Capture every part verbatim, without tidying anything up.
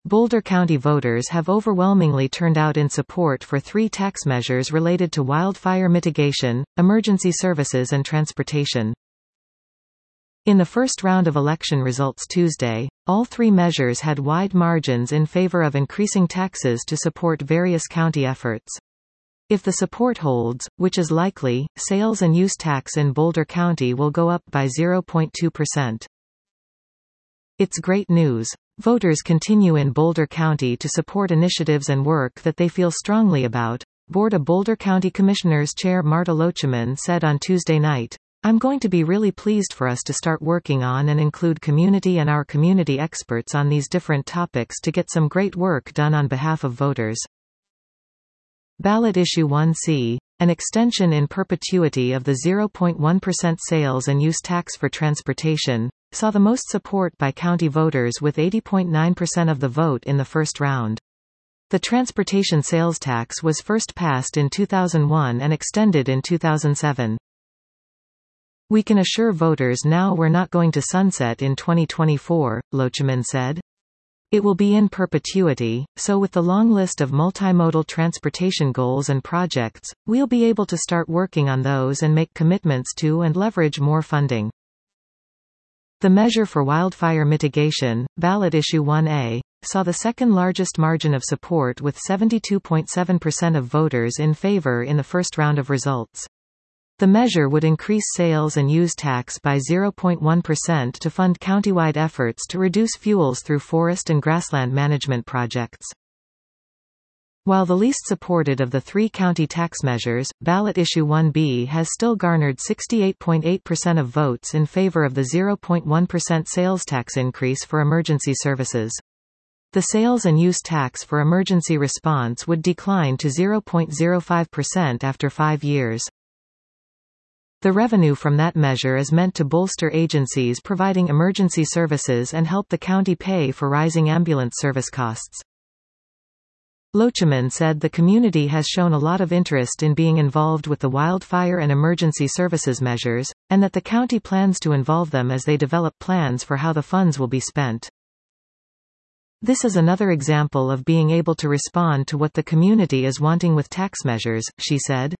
Boulder County voters have overwhelmingly turned out in support for three tax measures related to wildfire mitigation, emergency services and transportation. In the first round of election results Tuesday, all three measures had wide margins in favor of increasing taxes to support various county efforts. If the support holds, which is likely, sales and use tax in Boulder County will go up by zero point two percent. It's great news. Voters continue in Boulder County to support initiatives and work that they feel strongly about, Board of Boulder County Commissioners Chair Marta Loachman said on Tuesday night. I'm going to be really pleased for us to start working on and include community and our community experts on these different topics to get some great work done on behalf of voters. Ballot Issue one C, an extension in perpetuity of the zero point one percent sales and use tax for transportation, saw the most support by county voters with eighty point nine percent of the vote in the first round. The transportation sales tax was first passed in two thousand one and extended in two thousand seven. We can assure voters now we're not going to sunset in twenty twenty-four, Loachman said. It will be in perpetuity, so with the long list of multimodal transportation goals and projects, we'll be able to start working on those and make commitments to and leverage more funding. The measure for wildfire mitigation, Ballot Issue one A, saw the second largest margin of support with seventy-two point seven percent of voters in favor in the first round of results. The measure would increase sales and use tax by zero point one percent to fund countywide efforts to reduce fuels through forest and grassland management projects. While the least supported of the three county tax measures, Ballot Issue one B has still garnered sixty-eight point eight percent of votes in favor of the zero point one percent sales tax increase for emergency services. The sales and use tax for emergency response would decline to zero point zero five percent after five years. The revenue from that measure is meant to bolster agencies providing emergency services and help the county pay for rising ambulance service costs. Loachman said the community has shown a lot of interest in being involved with the wildfire and emergency services measures, and that the county plans to involve them as they develop plans for how the funds will be spent. This is another example of being able to respond to what the community is wanting with tax measures, she said.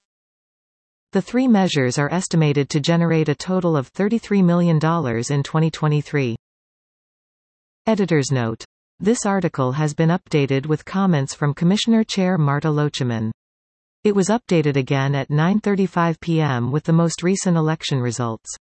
The three measures are estimated to generate a total of thirty-three million dollars in twenty twenty-three. Editor's note. This article has been updated with comments from Commissioner Chair Marta Loachman. It was updated again at nine thirty-five p m with the most recent election results.